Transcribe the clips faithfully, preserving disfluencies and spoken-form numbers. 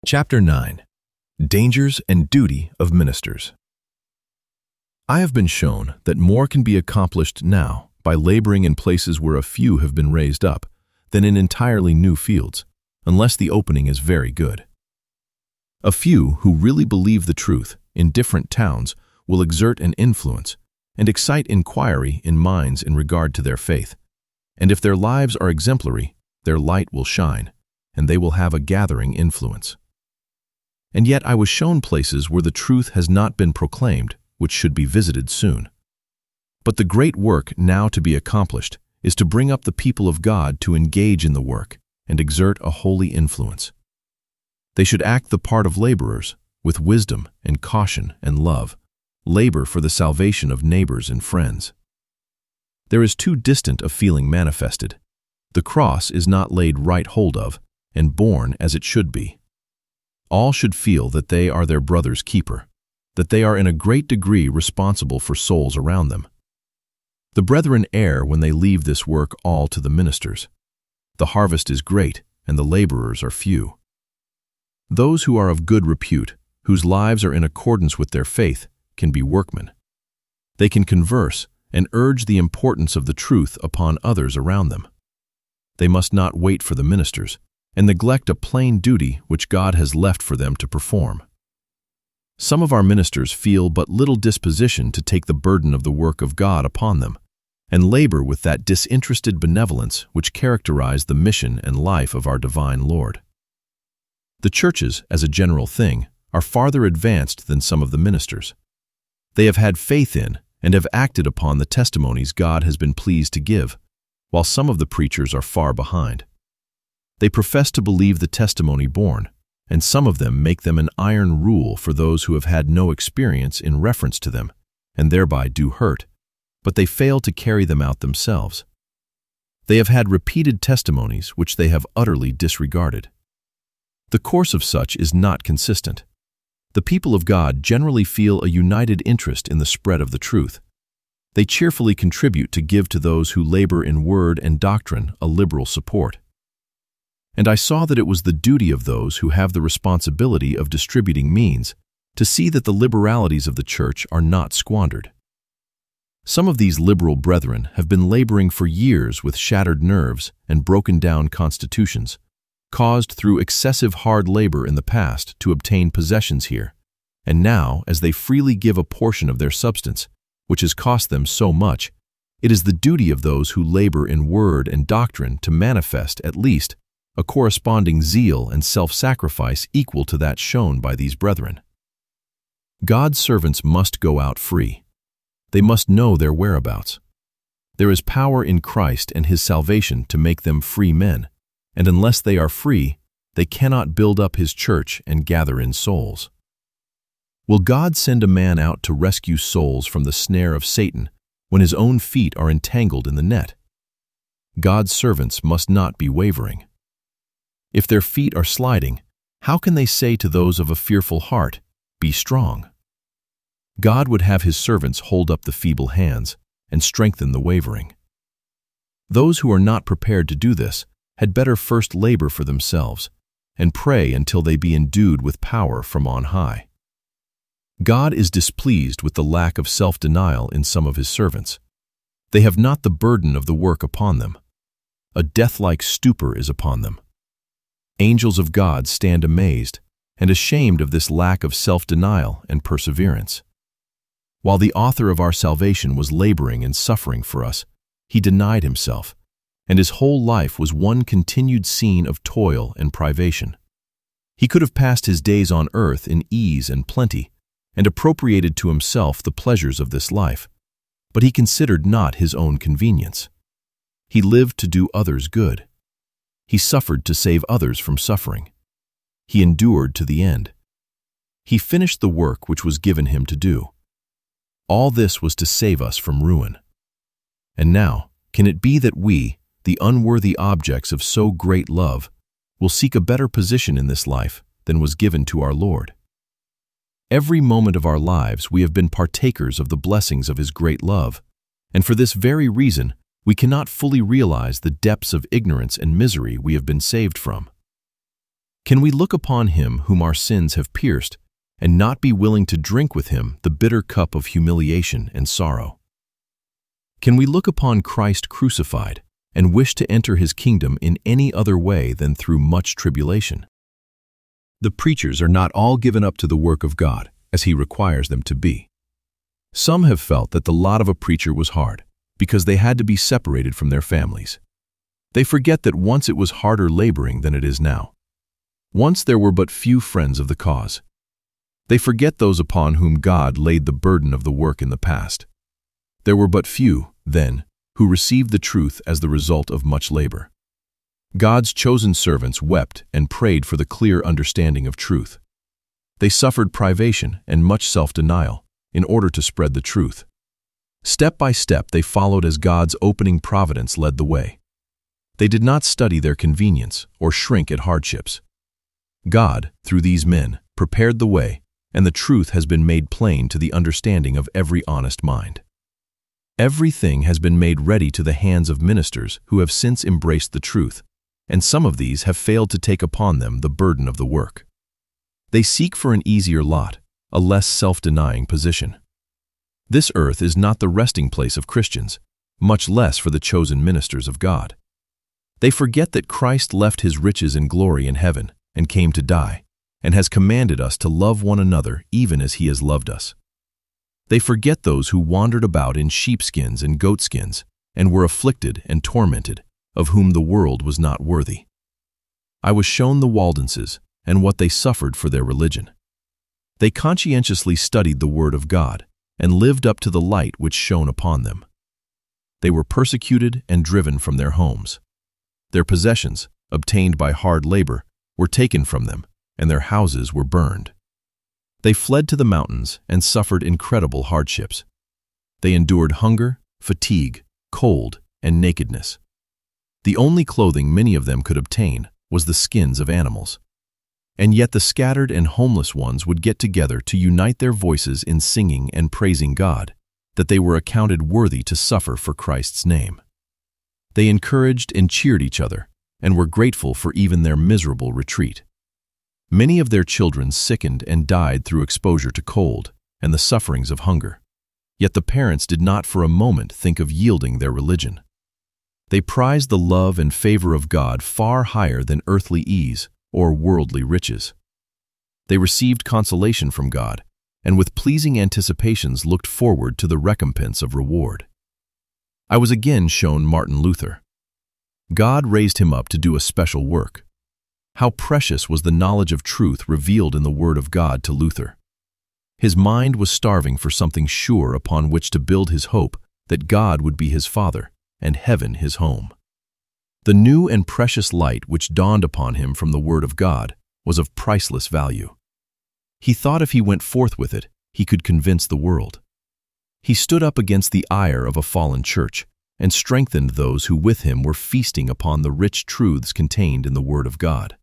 Chapter nine. Dangers and Duty of Ministers. I have been shown that more can be accomplished now by laboring in places where a few have been raised up than in entirely new fields, unless the opening is very good. A few who really believe the truth in different towns will exert an influence and excite inquiry in minds in regard to their faith, and if their lives are exemplary, their light will shine, and they will have a gathering influence. And yet I was shown places where the truth has not been proclaimed, which should be visited soon. But the great work now to be accomplished is to bring up the people of God to engage in the work and exert a holy influence. They should act the part of laborers, with wisdom and caution and love, labor for the salvation of neighbors and friends. There is too distant a feeling manifested. The cross is not laid right hold of and borne as it should be. All should feel that they are their brother's keeper, that they are in a great degree responsible for souls around them. The brethren err when they leave this work all to the ministers. The harvest is great, and the laborers are few. Those who are of good repute, whose lives are in accordance with their faith, can be workmen. They can converse and urge the importance of the truth upon others around them. They must not wait for the ministers, and neglect a plain duty which God has left for them to perform. Some of our ministers feel but little disposition to take the burden of the work of God upon them, and labor with that disinterested benevolence which characterize the mission and life of our divine Lord. The churches, as a general thing, are farther advanced than some of the ministers. They have had faith in and have acted upon the testimonies God has been pleased to give, while some of the preachers are far behind. They profess to believe the testimony borne, and some of them make them an iron rule for those who have had no experience in reference to them, and thereby do hurt, but they fail to carry them out themselves. They have had repeated testimonies which they have utterly disregarded. The course of such is not consistent. The people of God generally feel a united interest in the spread of the truth. They cheerfully contribute to give to those who labor in word and doctrine a liberal support. And I saw that it was the duty of those who have the responsibility of distributing means to see that the liberalities of the church are not squandered. Some of these liberal brethren have been laboring for years with shattered nerves and broken-down constitutions, caused through excessive hard labor in the past to obtain possessions here, and now, as they freely give a portion of their substance, which has cost them so much, it is the duty of those who labor in word and doctrine to manifest, at least, a corresponding zeal and self-sacrifice equal to that shown by these brethren. God's servants must go out free. They must know their whereabouts. There is power in Christ and His salvation to make them free men, and unless they are free, they cannot build up His church and gather in souls. Will God send a man out to rescue souls from the snare of Satan when his own feet are entangled in the net? God's servants must not be wavering. If their feet are sliding, how can they say to those of a fearful heart, "Be strong"? God would have His servants hold up the feeble hands and strengthen the wavering. Those who are not prepared to do this had better first labor for themselves and pray until they be endued with power from on high. God is displeased with the lack of self-denial in some of His servants. They have not the burden of the work upon them. A death-like stupor is upon them. Angels of God stand amazed and ashamed of this lack of self-denial and perseverance. While the author of our salvation was laboring and suffering for us, He denied Himself, and His whole life was one continued scene of toil and privation. He could have passed His days on earth in ease and plenty, and appropriated to Himself the pleasures of this life, but He considered not His own convenience. He lived to do others good. He suffered to save others from suffering. He endured to the end. He finished the work which was given Him to do. All this was to save us from ruin. And now, can it be that we, the unworthy objects of so great love, will seek a better position in this life than was given to our Lord? Every moment of our lives we have been partakers of the blessings of His great love, and for this very reason we cannot fully realize the depths of ignorance and misery we have been saved from. Can we look upon him whom our sins have pierced and not be willing to drink with him the bitter cup of humiliation and sorrow? Can we look upon Christ crucified and wish to enter his kingdom in any other way than through much tribulation? The preachers are not all given up to the work of God, as he requires them to be. Some have felt that the lot of a preacher was hard, because they had to be separated from their families. They forget that once it was harder laboring than it is now. Once there were but few friends of the cause. They forget those upon whom God laid the burden of the work in the past. There were but few, then, who received the truth as the result of much labor. God's chosen servants wept and prayed for the clear understanding of truth. They suffered privation and much self-denial in order to spread the truth. Step by step they followed as God's opening providence led the way. They did not study their convenience or shrink at hardships. God, through these men, prepared the way, and the truth has been made plain to the understanding of every honest mind. Everything has been made ready to the hands of ministers who have since embraced the truth, and some of these have failed to take upon them the burden of the work. They seek for an easier lot, a less self-denying position. This earth is not the resting place of Christians, much less for the chosen ministers of God. They forget that Christ left his riches and glory in heaven and came to die, and has commanded us to love one another even as he has loved us. They forget those who wandered about in sheepskins and goatskins and were afflicted and tormented, of whom the world was not worthy. I was shown the Waldenses and what they suffered for their religion. They conscientiously studied the Word of God and lived up to the light which shone upon them. They were persecuted and driven from their homes. Their possessions, obtained by hard labor, were taken from them, and their houses were burned. They fled to the mountains and suffered incredible hardships. They endured hunger, fatigue, cold, and nakedness. The only clothing many of them could obtain was the skins of animals. And yet the scattered and homeless ones would get together to unite their voices in singing and praising God, that they were accounted worthy to suffer for Christ's name. They encouraged and cheered each other, and were grateful for even their miserable retreat. Many of their children sickened and died through exposure to cold and the sufferings of hunger. Yet the parents did not for a moment think of yielding their religion. They prized the love and favor of God far higher than earthly ease or worldly riches. They received consolation from God, and with pleasing anticipations looked forward to the recompense of reward. I was again shown Martin Luther. God raised him up to do a special work. How precious was the knowledge of truth revealed in the Word of God to Luther. His mind was starving for something sure upon which to build his hope that God would be his Father and heaven his home. The new and precious light which dawned upon him from the Word of God was of priceless value. He thought if he went forth with it, he could convince the world. He stood up against the ire of a fallen church and strengthened those who with him were feasting upon the rich truths contained in the Word of God.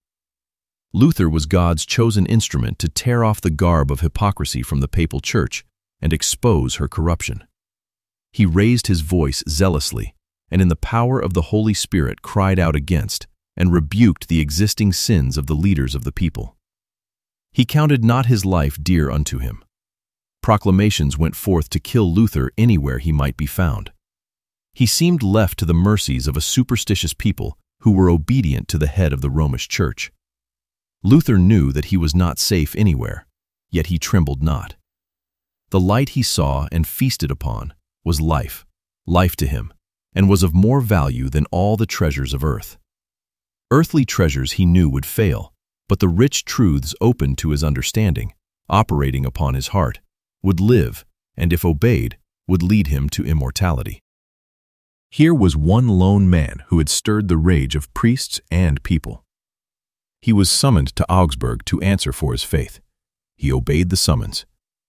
Luther was God's chosen instrument to tear off the garb of hypocrisy from the papal church and expose her corruption. He raised his voice zealously, and in the power of the Holy Spirit cried out against and rebuked the existing sins of the leaders of the people. He counted not his life dear unto him. Proclamations went forth to kill Luther anywhere he might be found. He seemed left to the mercies of a superstitious people who were obedient to the head of the Romish Church. Luther knew that he was not safe anywhere, yet he trembled not. The light he saw and feasted upon was life, life to him, and was of more value than all the treasures of earth. Earthly treasures he knew would fail, but the rich truths opened to his understanding, operating upon his heart, would live, and if obeyed, would lead him to immortality. Here was one lone man who had stirred the rage of priests and people. He was summoned to Augsburg to answer for his faith. He obeyed the summons.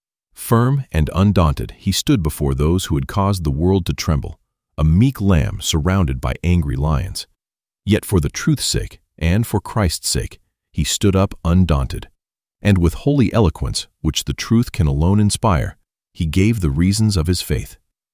Firm and undaunted, he stood before those who had caused the world to tremble, a meek lamb surrounded by angry lions. Yet for the truth's sake, and for Christ's sake, he stood up undaunted, and with holy eloquence, which the truth can alone inspire, he gave the reasons of his faith.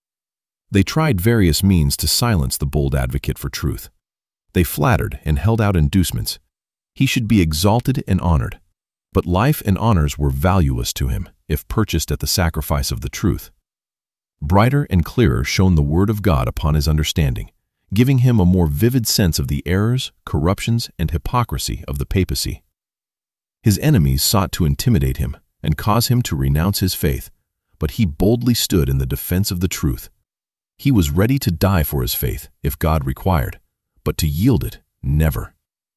They tried various means to silence the bold advocate for truth. They flattered and held out inducements. He should be exalted and honored. But life and honors were valueless to him if purchased at the sacrifice of the truth. Brighter and clearer shone the word of God upon his understanding, giving him a more vivid sense of the errors, corruptions, and hypocrisy of the papacy. His enemies sought to intimidate him and cause him to renounce his faith, but he boldly stood in the defense of the truth. He was ready to die for his faith if God required, but to yield it, never.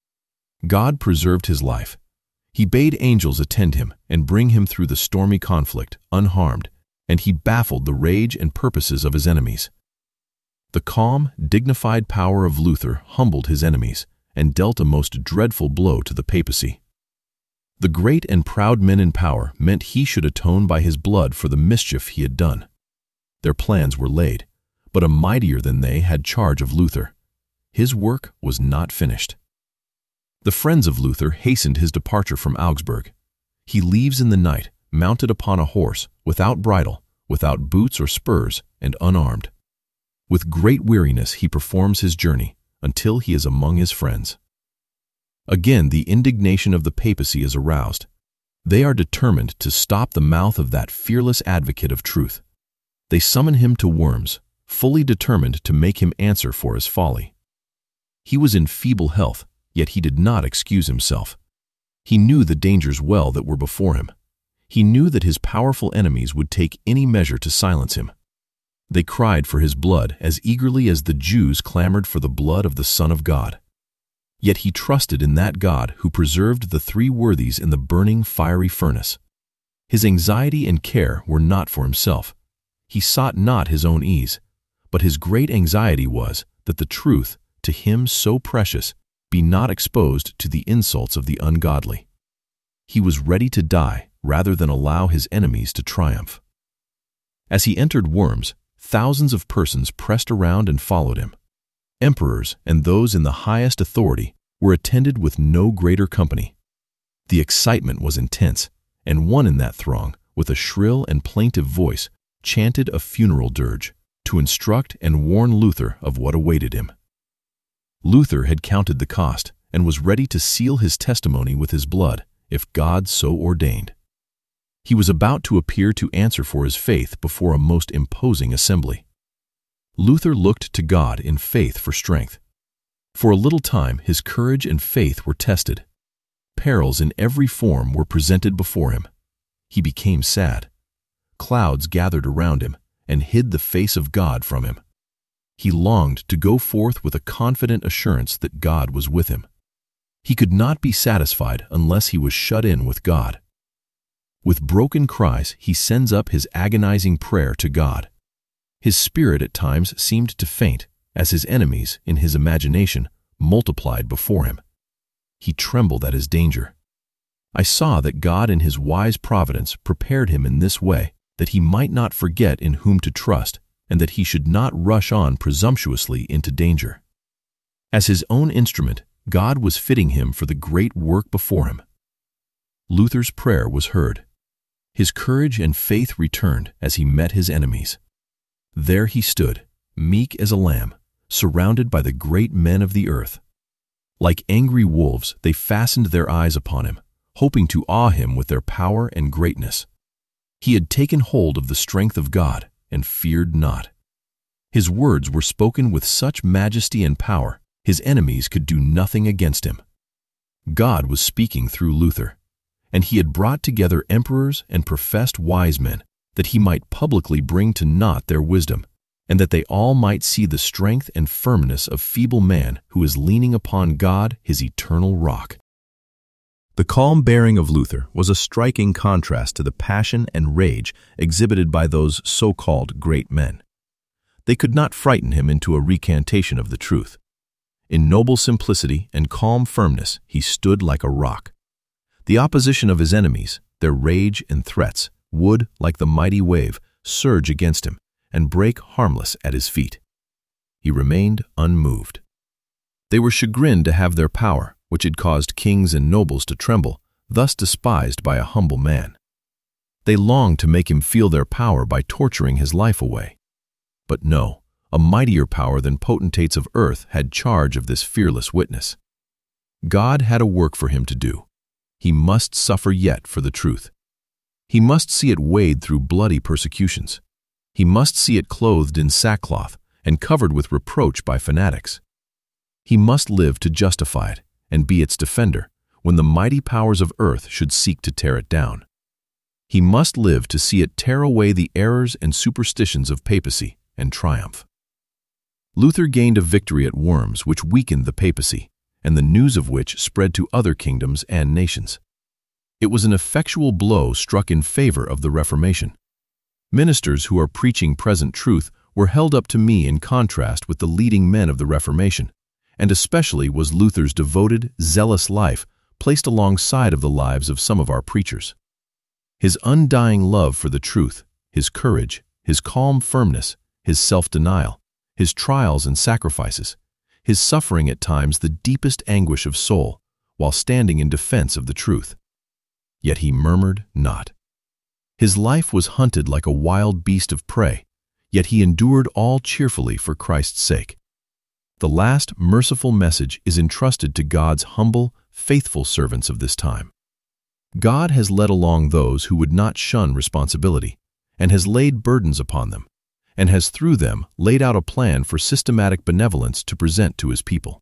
God preserved his life. He bade angels attend him and bring him through the stormy conflict, unharmed, and he baffled the rage and purposes of his enemies. The calm, dignified power of Luther humbled his enemies and dealt a most dreadful blow to the papacy. The great and proud men in power meant he should atone by his blood for the mischief he had done. Their plans were laid, but a mightier than they had charge of Luther. His work was not finished. The friends of Luther hastened his departure from Augsburg. He leaves in the night, mounted upon a horse, without bridle, without boots or spurs, and unarmed. With great weariness he performs his journey, until he is among his friends. Again the indignation of the papacy is aroused. They are determined to stop the mouth of that fearless advocate of truth. They summon him to Worms, fully determined to make him answer for his folly. He was in feeble health, yet he did not excuse himself. He knew the dangers well that were before him. He knew that his powerful enemies would take any measure to silence him. They cried for his blood as eagerly as the Jews clamored for the blood of the Son of God. Yet he trusted in that God who preserved the three worthies in the burning fiery furnace. His anxiety and care were not for himself. He sought not his own ease, but his great anxiety was that the truth, to him so precious, be not exposed to the insults of the ungodly. He was ready to die rather than allow his enemies to triumph. As he entered Worms, thousands of persons pressed around and followed him. Emperors and those in the highest authority were attended with no greater company. The excitement was intense, and one in that throng, with a shrill and plaintive voice, chanted a funeral dirge to instruct and warn Luther of what awaited him. Luther had counted the cost and was ready to seal his testimony with his blood if God so ordained. He was about to appear to answer for his faith before a most imposing assembly. Luther looked to God in faith for strength. For a little time his courage and faith were tested. Perils in every form were presented before him. He became sad. Clouds gathered around him and hid the face of God from him. He longed to go forth with a confident assurance that God was with him. He could not be satisfied unless he was shut in with God. With broken cries he sends up his agonizing prayer to God. His spirit at times seemed to faint as his enemies, in his imagination, multiplied before him. He trembled at his danger. I saw that God in his wise providence prepared him in this way that he might not forget in whom to trust and that he should not rush on presumptuously into danger. As his own instrument, God was fitting him for the great work before him. Luther's prayer was heard. His courage and faith returned as he met his enemies. There he stood, meek as a lamb, surrounded by the great men of the earth. Like angry wolves, they fastened their eyes upon him, hoping to awe him with their power and greatness. He had taken hold of the strength of God and feared not. His words were spoken with such majesty and power, his enemies could do nothing against him. God was speaking through Luther, and he had brought together emperors and professed wise men that he might publicly bring to naught their wisdom, and that they all might see the strength and firmness of feeble man who is leaning upon God, his eternal rock. The calm bearing of Luther was a striking contrast to the passion and rage exhibited by those so-called great men. They could not frighten him into a recantation of the truth. In noble simplicity and calm firmness he stood like a rock. The opposition of his enemies, their rage and threats, would, like the mighty wave, surge against him and break harmless at his feet. He remained unmoved. They were chagrined to have their power, which had caused kings and nobles to tremble, thus despised by a humble man. They longed to make him feel their power by torturing his life away. But no, a mightier power than potentates of earth had charge of this fearless witness. God had a work for him to do. He must suffer yet for the truth. He must see it wade through bloody persecutions. He must see it clothed in sackcloth and covered with reproach by fanatics. He must live to justify it and be its defender when the mighty powers of earth should seek to tear it down. He must live to see it tear away the errors and superstitions of papacy and triumph. Luther gained a victory at Worms which weakened the papacy, and the news of which spread to other kingdoms and nations. It was an effectual blow struck in favor of the Reformation. Ministers who are preaching present truth were held up to me in contrast with the leading men of the Reformation, and especially was Luther's devoted, zealous life placed alongside of the lives of some of our preachers. His undying love for the truth, his courage, his calm firmness, his self-denial, his trials and sacrifices, his suffering at times the deepest anguish of soul, while standing in defense of the truth. Yet he murmured not. His life was hunted like a wild beast of prey, yet he endured all cheerfully for Christ's sake. The last merciful message is entrusted to God's humble, faithful servants of this time. God has led along those who would not shun responsibility, and has laid burdens upon them, and has through them laid out a plan for systematic benevolence to present to his people.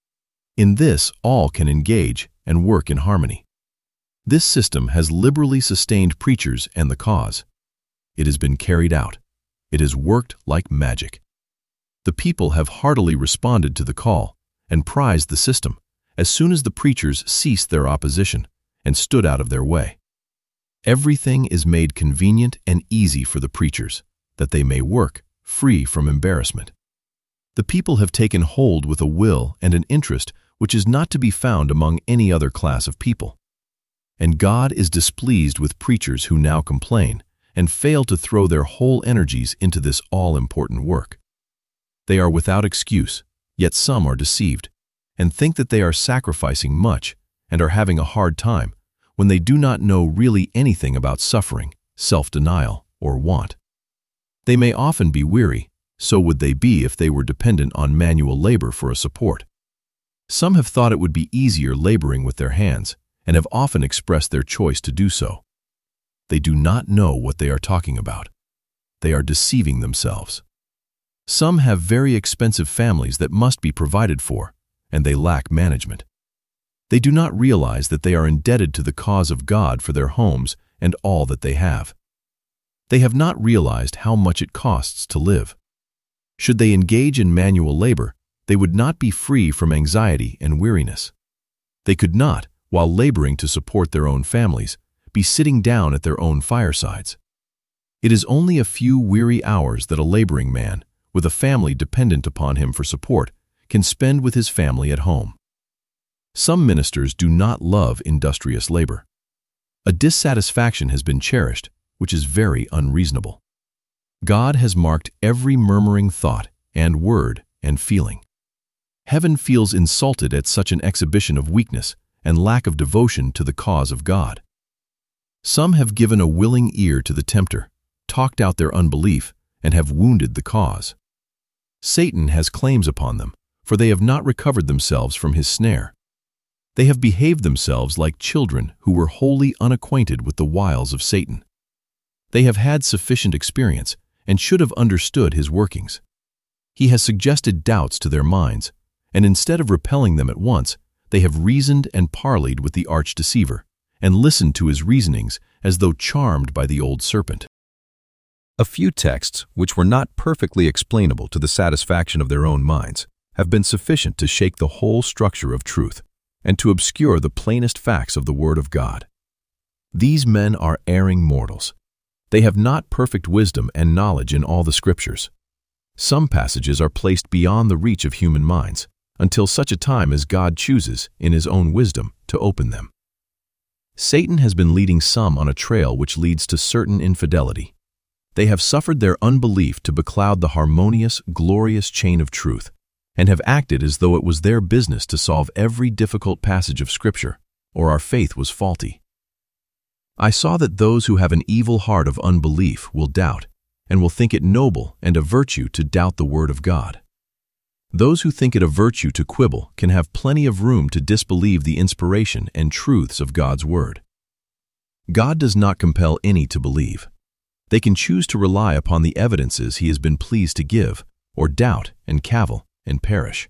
In this all can engage and work in harmony. This system has liberally sustained preachers and the cause. It has been carried out. It has worked like magic. The people have heartily responded to the call and prized the system as soon as the preachers ceased their opposition and stood out of their way. Everything is made convenient and easy for the preachers, that they may work free from embarrassment. The people have taken hold with a will and an interest which is not to be found among any other class of people. And God is displeased with preachers who now complain and fail to throw their whole energies into this all-important work. They are without excuse, yet some are deceived, and think that they are sacrificing much and are having a hard time when they do not know really anything about suffering, self-denial, or want. They may often be weary, so would they be if they were dependent on manual labor for a support. Some have thought it would be easier laboring with their hands, and have often expressed their choice to do so. They do not know what they are talking about. They are deceiving themselves. Some have very expensive families that must be provided for, and they lack management. They do not realize that they are indebted to the cause of God for their homes and all that they have. They have not realized how much it costs to live. Should they engage in manual labor, they would not be free from anxiety and weariness. They could not, while laboring to support their own families, be sitting down at their own firesides. It is only a few weary hours that a laboring man, with a family dependent upon him for support, can spend with his family at home. Some ministers do not love industrious labor. A dissatisfaction has been cherished, which is very unreasonable. God has marked every murmuring thought and word and feeling. Heaven feels insulted at such an exhibition of weakness and lack of devotion to the cause of God. Some have given a willing ear to the tempter, talked out their unbelief, and have wounded the cause. Satan has claims upon them, for they have not recovered themselves from his snare. They have behaved themselves like children who were wholly unacquainted with the wiles of Satan. They have had sufficient experience and should have understood his workings. He has suggested doubts to their minds, and instead of repelling them at once, they have reasoned and parleyed with the arch-deceiver, and listened to his reasonings as though charmed by the old serpent. A few texts, which were not perfectly explainable to the satisfaction of their own minds, have been sufficient to shake the whole structure of truth, and to obscure the plainest facts of the Word of God. These men are erring mortals. They have not perfect wisdom and knowledge in all the Scriptures. Some passages are placed beyond the reach of human minds, until such a time as God chooses, in his own wisdom, to open them. Satan has been leading some on a trail which leads to certain infidelity. They have suffered their unbelief to becloud the harmonious, glorious chain of truth, and have acted as though it was their business to solve every difficult passage of Scripture, or our faith was faulty. I saw that those who have an evil heart of unbelief will doubt, and will think it noble and a virtue to doubt the Word of God. Those who think it a virtue to quibble can have plenty of room to disbelieve the inspiration and truths of God's Word. God does not compel any to believe. They can choose to rely upon the evidences He has been pleased to give, or doubt and cavil and perish.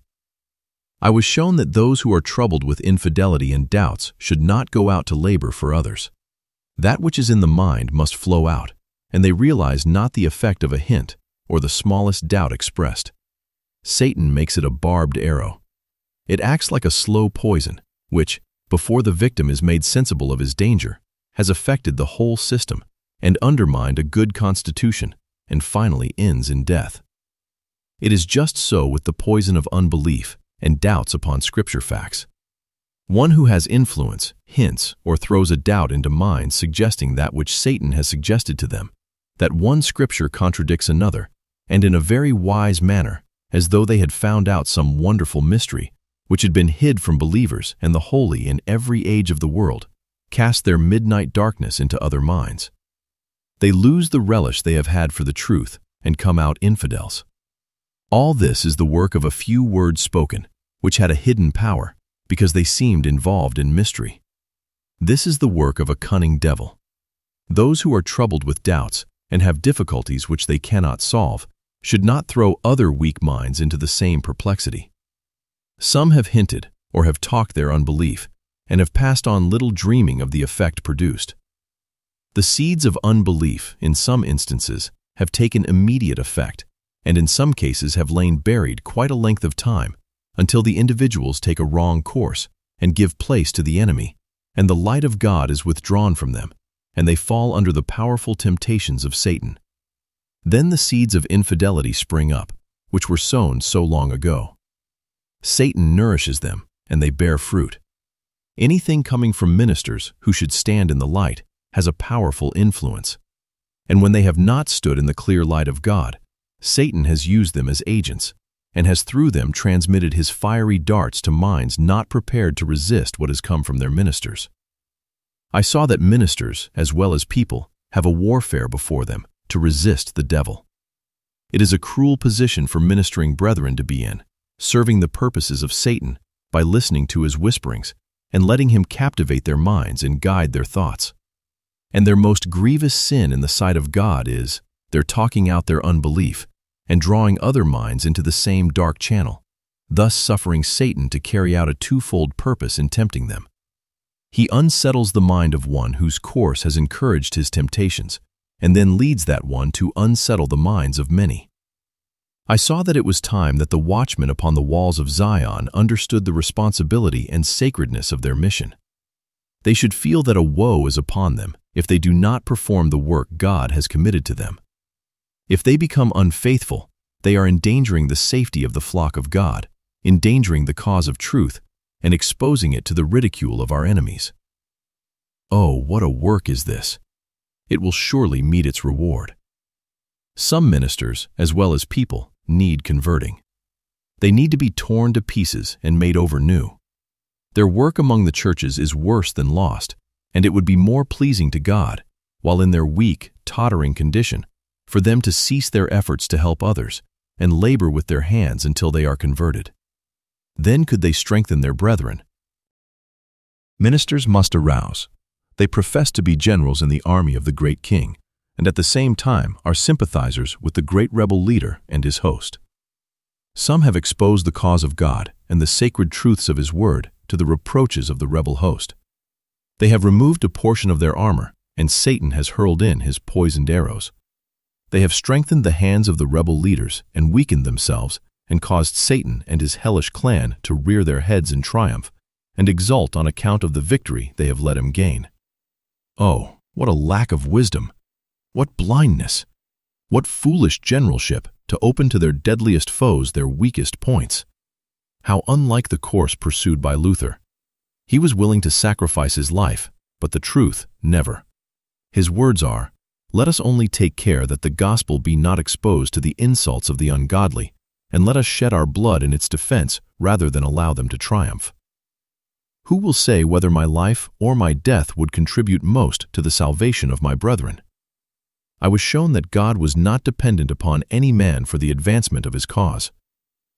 I was shown that those who are troubled with infidelity and doubts should not go out to labor for others. That which is in the mind must flow out, and they realize not the effect of a hint or the smallest doubt expressed. Satan makes it a barbed arrow. It acts like a slow poison, which, before the victim is made sensible of his danger, has affected the whole system and undermined a good constitution, and finally ends in death. It is just so with the poison of unbelief and doubts upon Scripture facts. One who has influence hints or throws a doubt into minds suggesting that which Satan has suggested to them, that one Scripture contradicts another, and in a very wise manner, as though they had found out some wonderful mystery which had been hid from believers and the holy in every age of the world, cast their midnight darkness into other minds. They lose the relish they have had for the truth and come out infidels. All this is the work of a few words spoken, which had a hidden power, because they seemed involved in mystery. This is the work of a cunning devil. Those who are troubled with doubts and have difficulties which they cannot solve should not throw other weak minds into the same perplexity. Some have hinted or have talked their unbelief and have passed on little dreaming of the effect produced. The seeds of unbelief, in some instances, have taken immediate effect, and in some cases have lain buried quite a length of time until the individuals take a wrong course and give place to the enemy, and the light of God is withdrawn from them, and they fall under the powerful temptations of Satan. Then the seeds of infidelity spring up, which were sown so long ago. Satan nourishes them, and they bear fruit. Anything coming from ministers who should stand in the light has a powerful influence. And when they have not stood in the clear light of God, Satan has used them as agents, and has through them transmitted his fiery darts to minds not prepared to resist what has come from their ministers. I saw that ministers, as well as people, have a warfare before them to resist the devil. It is a cruel position for ministering brethren to be in, serving the purposes of Satan by listening to his whisperings and letting him captivate their minds and guide their thoughts. And their most grievous sin in the sight of God is their talking out their unbelief and drawing other minds into the same dark channel, thus suffering Satan to carry out a twofold purpose in tempting them. He unsettles the mind of one whose course has encouraged his temptations, and then leads that one to unsettle the minds of many. I saw that it was time that the watchmen upon the walls of Zion understood the responsibility and sacredness of their mission. They should feel that a woe is upon them if they do not perform the work God has committed to them. If they become unfaithful, they are endangering the safety of the flock of God, endangering the cause of truth, and exposing it to the ridicule of our enemies. Oh, what a work is this! It will surely meet its reward. Some ministers, as well as people, need converting. They need to be torn to pieces and made over new. Their work among the churches is worse than lost, and it would be more pleasing to God, while in their weak, tottering condition, for them to cease their efforts to help others and labor with their hands until they are converted. Then could they strengthen their brethren. Ministers must arouse. They profess to be generals in the army of the great king, and at the same time are sympathizers with the great rebel leader and his host. Some have exposed the cause of God and the sacred truths of his word to the reproaches of the rebel host. They have removed a portion of their armor, and Satan has hurled in his poisoned arrows. They have strengthened the hands of the rebel leaders and weakened themselves, and caused Satan and his hellish clan to rear their heads in triumph and exult on account of the victory they have let him gain. Oh, what a lack of wisdom! What blindness! What foolish generalship to open to their deadliest foes their weakest points! How unlike the course pursued by Luther! He was willing to sacrifice his life, but the truth never. His words are, "Let us only take care that the gospel be not exposed to the insults of the ungodly, and let us shed our blood in its defense rather than allow them to triumph." Who will say whether my life or my death would contribute most to the salvation of my brethren? I was shown that God was not dependent upon any man for the advancement of his cause.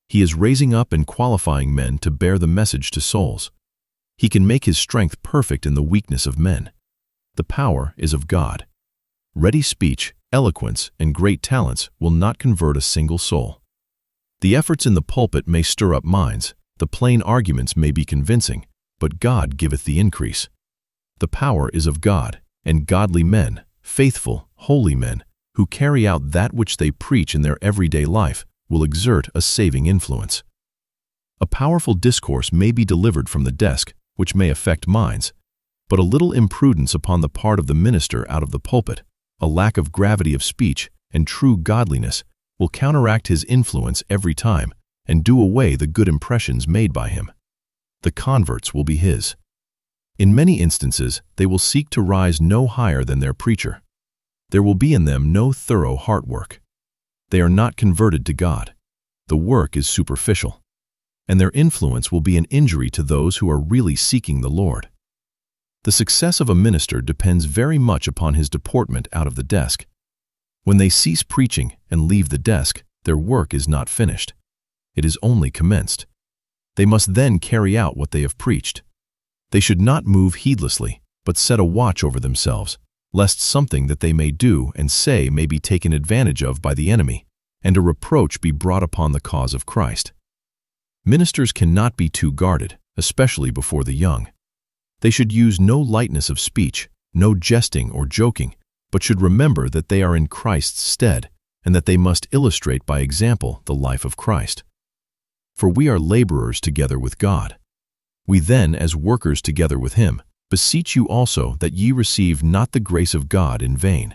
He is raising up and qualifying men to bear the message to souls. He can make his strength perfect in the weakness of men. The power is of God. Ready speech, eloquence, and great talents will not convert a single soul. The efforts in the pulpit may stir up minds, the plain arguments may be convincing, but God giveth the increase. The power is of God, and godly men, faithful, holy men, who carry out that which they preach in their everyday life, will exert a saving influence. A powerful discourse may be delivered from the desk, which may affect minds, but a little imprudence upon the part of the minister out of the pulpit, a lack of gravity of speech and true godliness, will counteract his influence every time and do away the good impressions made by him. The converts will be his. In many instances, they will seek to rise no higher than their preacher. There will be in them no thorough heart work. They are not converted to God. The work is superficial, and their influence will be an injury to those who are really seeking the Lord. The success of a minister depends very much upon his deportment out of the desk. When they cease preaching and leave the desk, their work is not finished. It is only commenced. They must then carry out what they have preached. They should not move heedlessly, but set a watch over themselves, lest something that they may do and say may be taken advantage of by the enemy, and a reproach be brought upon the cause of Christ. Ministers cannot be too guarded, especially before the young. They should use no lightness of speech, no jesting or joking, but should remember that they are in Christ's stead, and that they must illustrate by example the life of Christ. For we are laborers together with God. We then, as workers together with him, beseech you also that ye receive not the grace of God in vain.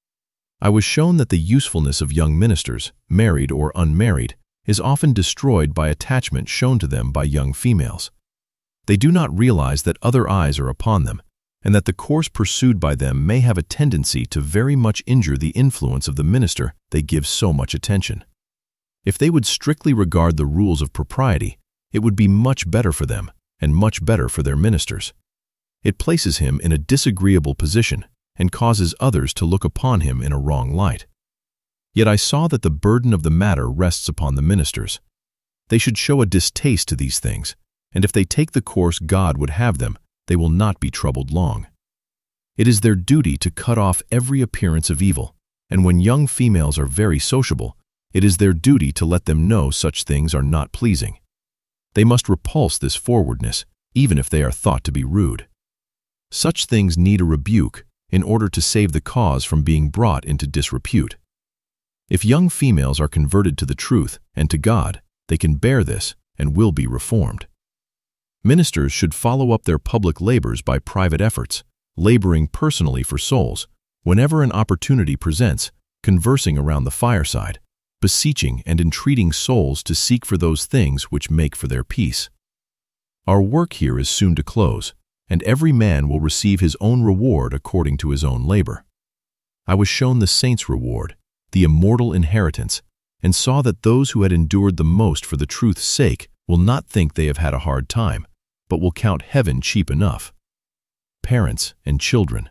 I was shown that the usefulness of young ministers, married or unmarried, is often destroyed by attachment shown to them by young females. They do not realize that other eyes are upon them, and that the course pursued by them may have a tendency to very much injure the influence of the minister they give so much attention. If they would strictly regard the rules of propriety, it would be much better for them, and much better for their ministers. It places him in a disagreeable position, and causes others to look upon him in a wrong light. Yet I saw that the burden of the matter rests upon the ministers. They should show a distaste to these things, and if they take the course God would have them, they will not be troubled long. It is their duty to cut off every appearance of evil, and when young females are very sociable, it is their duty to let them know such things are not pleasing. They must repulse this forwardness, even if they are thought to be rude. Such things need a rebuke in order to save the cause from being brought into disrepute. If young females are converted to the truth and to God, they can bear this and will be reformed. Ministers should follow up their public labors by private efforts, laboring personally for souls, whenever an opportunity presents, conversing around the fireside, beseeching and entreating souls to seek for those things which make for their peace. Our work here is soon to close, and every man will receive his own reward according to his own labor. I was shown the saints' reward, the immortal inheritance, and saw that those who had endured the most for the truth's sake will not think they have had a hard time, but will count heaven cheap enough. Parents and children.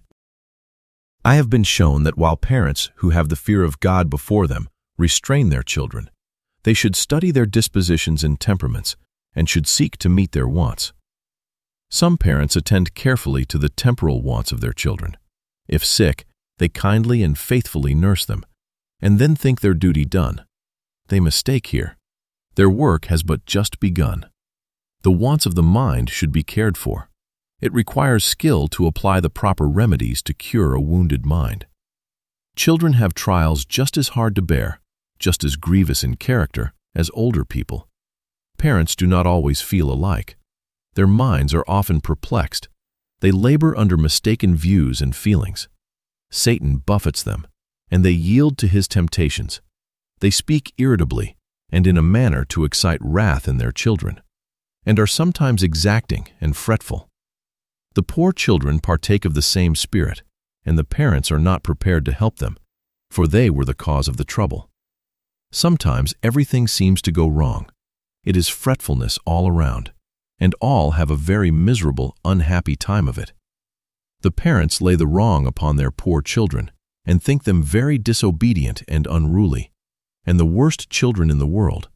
I have been shown that while parents who have the fear of God before them restrain their children, they should study their dispositions and temperaments, and should seek to meet their wants. Some parents attend carefully to the temporal wants of their children. If sick, they kindly and faithfully nurse them, and then think their duty done. They mistake here. Their work has but just begun. The wants of the mind should be cared for. It requires skill to apply the proper remedies to cure a wounded mind. Children have trials just as hard to bear, just as grievous in character, as older people. Parents do not always feel alike. Their minds are often perplexed. They labor under mistaken views and feelings. Satan buffets them, and they yield to his temptations. They speak irritably and in a manner to excite wrath in their children, and are sometimes exacting and fretful. The poor children partake of the same spirit, and the parents are not prepared to help them, for they were the cause of the trouble. Sometimes everything seems to go wrong. It is fretfulness all around, and all have a very miserable, unhappy time of it. The parents lay the wrong upon their poor children, and think them very disobedient and unruly, and the worst children in the world.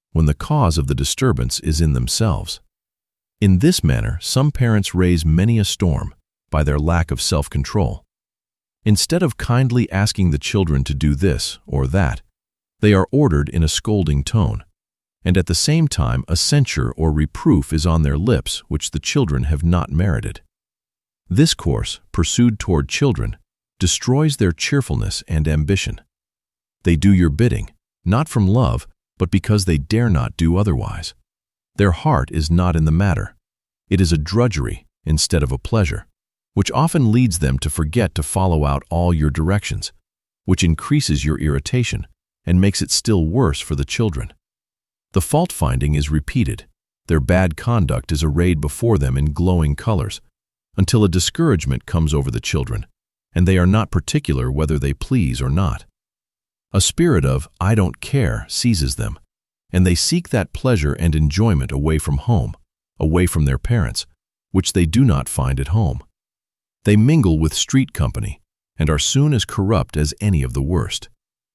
when the cause of the disturbance is in themselves. In this manner, some parents raise many a storm by their lack of self-control. Instead of kindly asking the children to do this or that, they are ordered in a scolding tone, and at the same time a censure or reproof is on their lips which the children have not merited. This course, pursued toward children, destroys their cheerfulness and ambition. They do your bidding, not from love, but because they dare not do otherwise. Their heart is not in the matter. It is a drudgery instead of a pleasure, which often leads them to forget to follow out all your directions, which increases your irritation and makes it still worse for the children. The fault-finding is repeated. Their bad conduct is arrayed before them in glowing colors, until a discouragement comes over the children, and they are not particular whether they please or not. A spirit of "I don't care" seizes them, and they seek that pleasure and enjoyment away from home, away from their parents, which they do not find at home. They mingle with street company, and are soon as corrupt as any of the worst.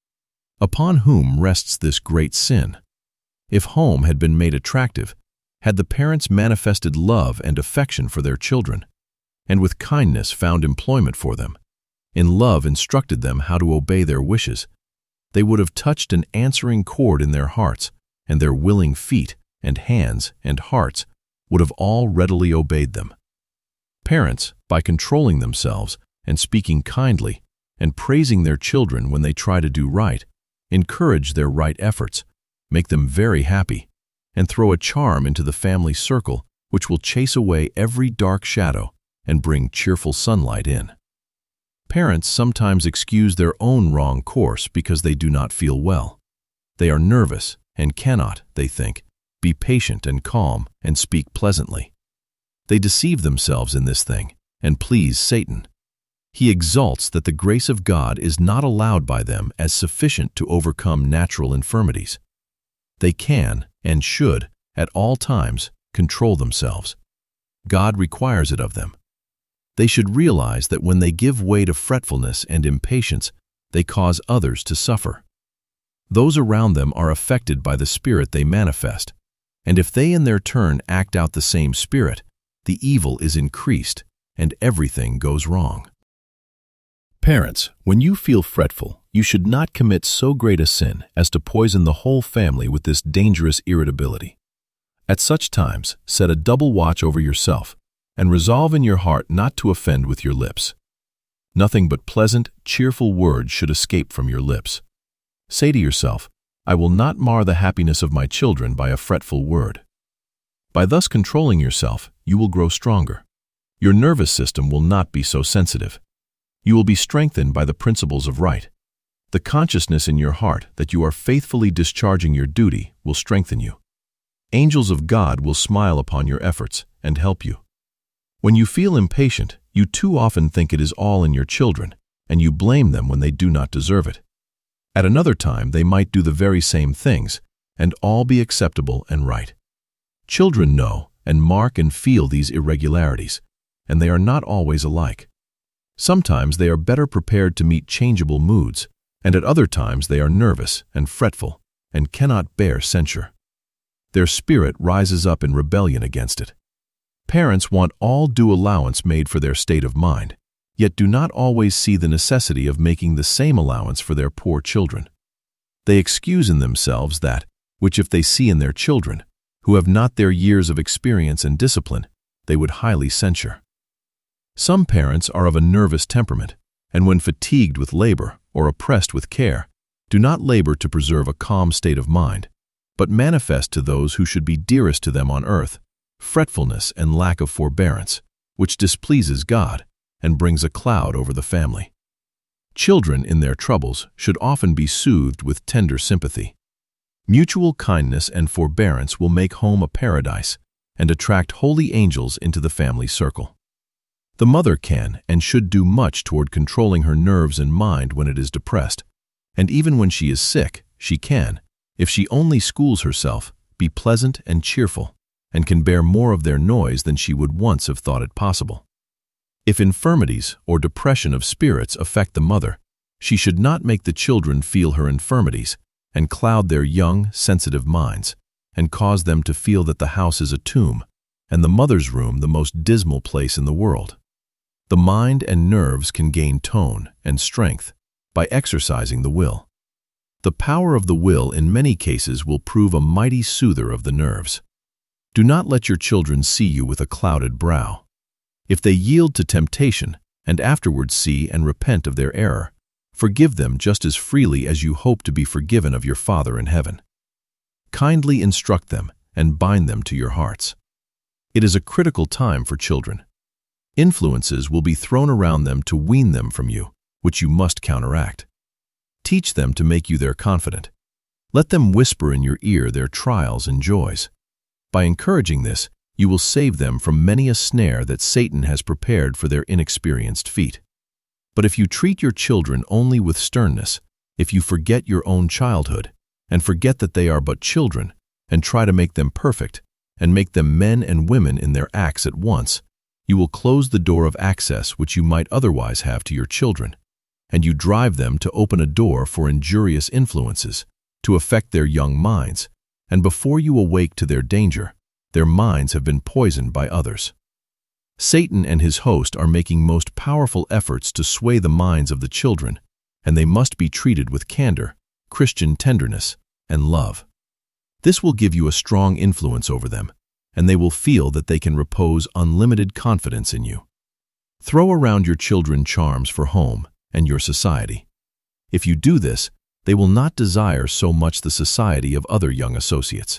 Upon whom rests this great sin? If home had been made attractive, had the parents manifested love and affection for their children, and with kindness found employment for them, in love instructed them how to obey their wishes, they would have touched an answering chord in their hearts, and their willing feet and hands and hearts would have all readily obeyed them. Parents, by controlling themselves and speaking kindly and praising their children when they try to do right, encourage their right efforts, make them very happy, and throw a charm into the family circle which will chase away every dark shadow and bring cheerful sunlight in. Parents sometimes excuse their own wrong course because they do not feel well. They are nervous and cannot, they think, be patient and calm and speak pleasantly. They deceive themselves in this thing and please Satan. He exalts that the grace of God is not allowed by them as sufficient to overcome natural infirmities. They can and should, at all times, control themselves. God requires it of them. They should realize that when they give way to fretfulness and impatience, they cause others to suffer. Those around them are affected by the spirit they manifest, and if they in their turn act out the same spirit, the evil is increased and everything goes wrong. Parents, when you feel fretful, you should not commit so great a sin as to poison the whole family with this dangerous irritability. At such times, set a double watch over yourself, and resolve in your heart not to offend with your lips. Nothing but pleasant, cheerful words should escape from your lips. Say to yourself, "I will not mar the happiness of my children by a fretful word." By thus controlling yourself, you will grow stronger. Your nervous system will not be so sensitive. You will be strengthened by the principles of right. The consciousness in your heart that you are faithfully discharging your duty will strengthen you. Angels of God will smile upon your efforts and help you. When you feel impatient, you too often think it is all in your children, and you blame them when they do not deserve it. At another time, they might do the very same things, and all be acceptable and right. Children know and mark and feel these irregularities, and they are not always alike. Sometimes they are better prepared to meet changeable moods, and at other times they are nervous and fretful and cannot bear censure. Their spirit rises up in rebellion against it. Parents want all due allowance made for their state of mind, yet do not always see the necessity of making the same allowance for their poor children. They excuse in themselves that, which if they see in their children, who have not their years of experience and discipline, they would highly censure. Some parents are of a nervous temperament, and when fatigued with labor or oppressed with care, do not labor to preserve a calm state of mind, but manifest to those who should be dearest to them on earth fretfulness and lack of forbearance, which displeases God and brings a cloud over the family. Children in their troubles should often be soothed with tender sympathy. Mutual kindness and forbearance will make home a paradise and attract holy angels into the family circle. The mother can and should do much toward controlling her nerves and mind when it is depressed, and even when she is sick, she can, if she only schools herself, be pleasant and cheerful, and can bear more of their noise than she would once have thought it possible. If infirmities or depression of spirits affect the mother, she should not make the children feel her infirmities and cloud their young, sensitive minds, and cause them to feel that the house is a tomb, and the mother's room the most dismal place in the world. The mind and nerves can gain tone and strength by exercising the will. The power of the will in many cases will prove a mighty soother of the nerves. Do not let your children see you with a clouded brow. If they yield to temptation and afterwards see and repent of their error, forgive them just as freely as you hope to be forgiven of your Father in heaven. Kindly instruct them and bind them to your hearts. It is a critical time for children. Influences will be thrown around them to wean them from you, which you must counteract. Teach them to make you their confidant. Let them whisper in your ear their trials and joys. By encouraging this, you will save them from many a snare that Satan has prepared for their inexperienced feet. But if you treat your children only with sternness, if you forget your own childhood, and forget that they are but children, and try to make them perfect, and make them men and women in their acts at once, you will close the door of access which you might otherwise have to your children, and you drive them to open a door for injurious influences, to affect their young minds, and before you awake to their danger, their minds have been poisoned by others. Satan and his host are making most powerful efforts to sway the minds of the children, and they must be treated with candor, Christian tenderness, and love. This will give you a strong influence over them, and they will feel that they can repose unlimited confidence in you. Throw around your children charms for home and your society. If you do this, they will not desire so much the society of other young associates.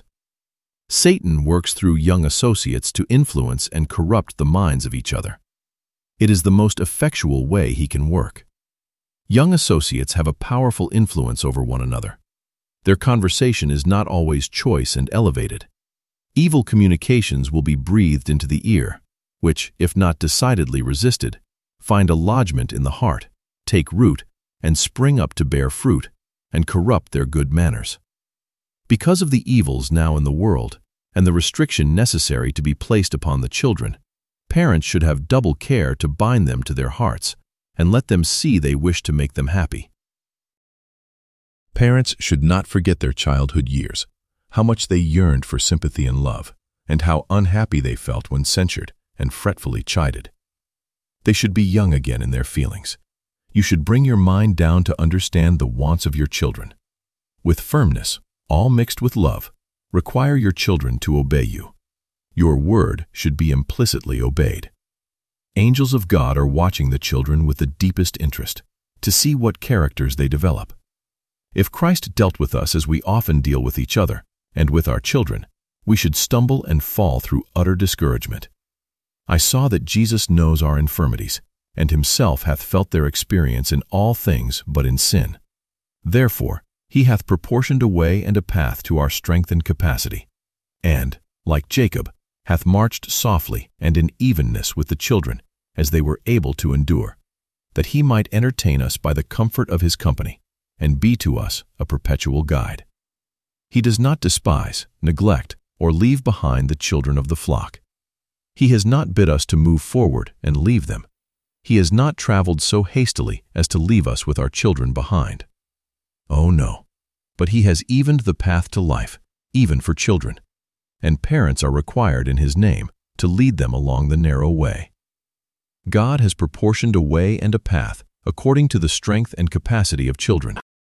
Satan works through young associates to influence and corrupt the minds of each other. It is the most effectual way he can work. Young associates have a powerful influence over one another. Their conversation is not always choice and elevated. Evil communications will be breathed into the ear, which, if not decidedly resisted, find a lodgment in the heart, take root, and spring up to bear fruit, and corrupt their good manners. Because of the evils now in the world, and the restriction necessary to be placed upon the children, parents should have double care to bind them to their hearts, and let them see they wish to make them happy. Parents should not forget their childhood years, how much they yearned for sympathy and love, and how unhappy they felt when censured and fretfully chided. They should be young again in their feelings. You should bring your mind down to understand the wants of your children. With firmness, all mixed with love, require your children to obey you. Your word should be implicitly obeyed. Angels of God are watching the children with the deepest interest, to see what characters they develop. If Christ dealt with us as we often deal with each other, and with our children, we should stumble and fall through utter discouragement. I saw that Jesus knows our infirmities, and himself hath felt their experience in all things but in sin. Therefore, he hath proportioned a way and a path to our strength and capacity, and, like Jacob, hath marched softly and in evenness with the children, as they were able to endure, that he might entertain us by the comfort of his company, and be to us a perpetual guide. He does not despise, neglect, or leave behind the children of the flock. He has not bid us to move forward and leave them. He has not traveled so hastily as to leave us with our children behind. Oh no, but he has evened the path to life, even for children, and parents are required in his name to lead them along the narrow way. God has proportioned a way and a path according to the strength and capacity of children.